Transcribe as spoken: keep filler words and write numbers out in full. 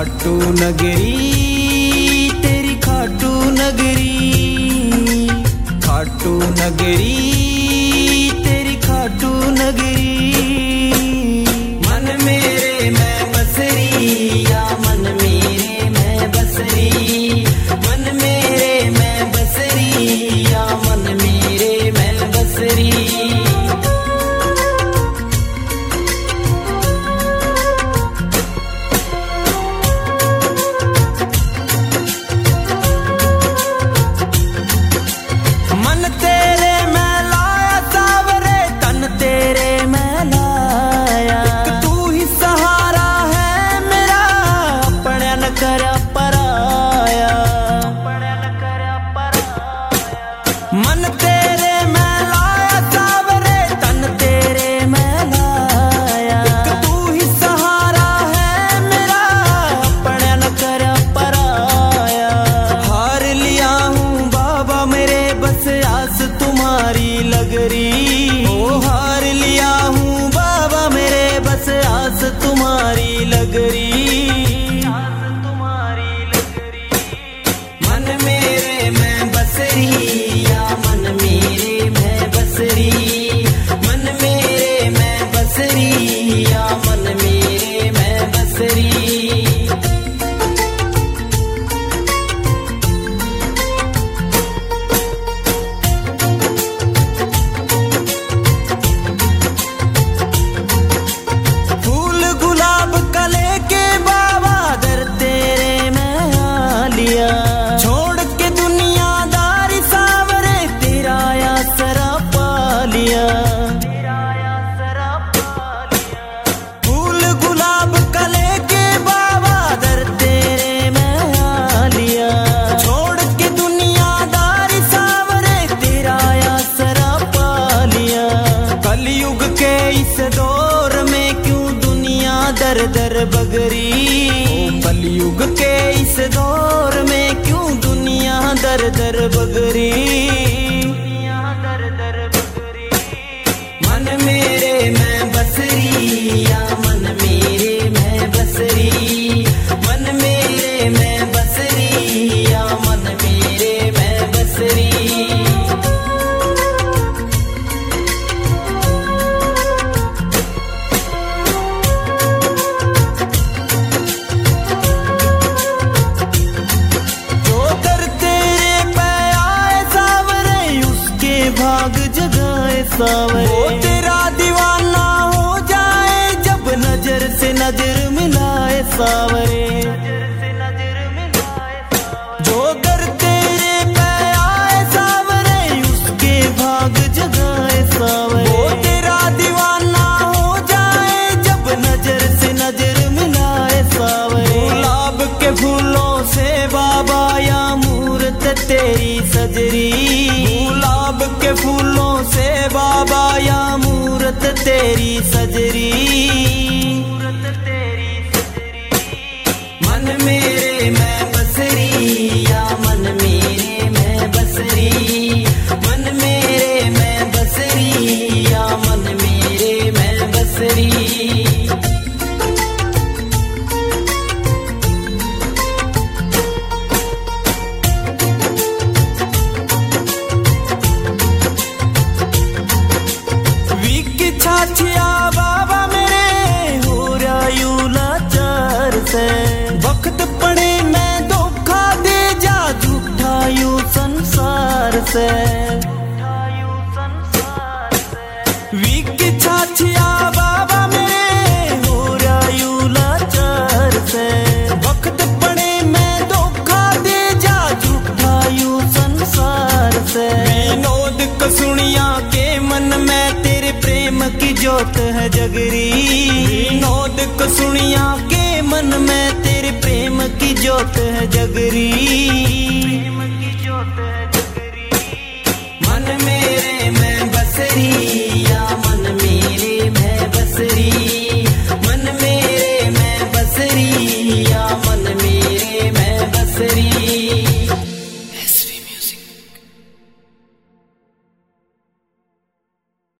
खाटू नगरी तेरी खाटू नगरी, खाटू नगरी तेरी खाटू नगरी। मन मेरे मैं बसरी या मन मेरे मैं बसरी, मन मेरे मैं बसरी या मन मेरे मैं बसरी। मन तेरे मैं लाया सावरे तन तेरे मैं लाया, तू ही सहारा है मेरा अपने न कर पराया। हार लिया हूँ बाबा मेरे बस आस तुम्हारी लग रही, ओ हार लिया हूँ बाबा मेरे बस आस तुम्हारी लग रही। मन मेरे मैं बसरी या मन मेरे मैं बसरी, मन मेरे मैं बसरी या मन मेरे मैं बसरी। फूल गुलाब कले के बाबा दर तेरे मैं आ लिया, फूल गुलाब कले के बाबा दर तेरे मैं आ लिया, छोड़ के दुनियादारी सावरे तेरा आसरा पा लिया। कलयुग के इस दौर में क्यों दुनिया दर दर बगरी, कलयुग के इस दौर में क्यों दुनिया दर दर बगरी। मन मेरे मैं बसरी या मन मेरे मैं बसरी, मन मेरे मैं बसरी या मन मेरे मैं बसरी। जो दर तेरे पे आए सावरे उसके भाग जगाए सावरे, वो तेरा दीवाना हो जाए जब नजर से नजर मिलाए सावरे। जो दर तेरे पे आए सावरे उसके भाग जगाए सावरे, वो तेरा दीवाना हो जाए जब नजर से नजर मिलाए सावरे। गुलाब के फूलों से बाबा या मूरत तेरी सजरी, गुलाब के फूलों से बाबा या मूरत तेरी सजरी। मन मेरे मैं बसरी या मन मेरे मैं बसरी, मन मेरे मैं बसरी या मन मेरे मैं बसरी। छाछिया बाबा मेरे हो रहा यू लाचार से, वक्त पड़े मैं धोखा दे जा झूठा यू संसार से। वीक छाछिया बाबा मेरे हो रहा यू लाचार से, वक्त पड़े मैं धोखा दे जा झूठा यू संसार से। विनोद कसुनिया के मन में तेरे प्रेम की जोत है जगरी, विनोद कसुनिया के मन में तेरे प्रेम की जोत है जगरी।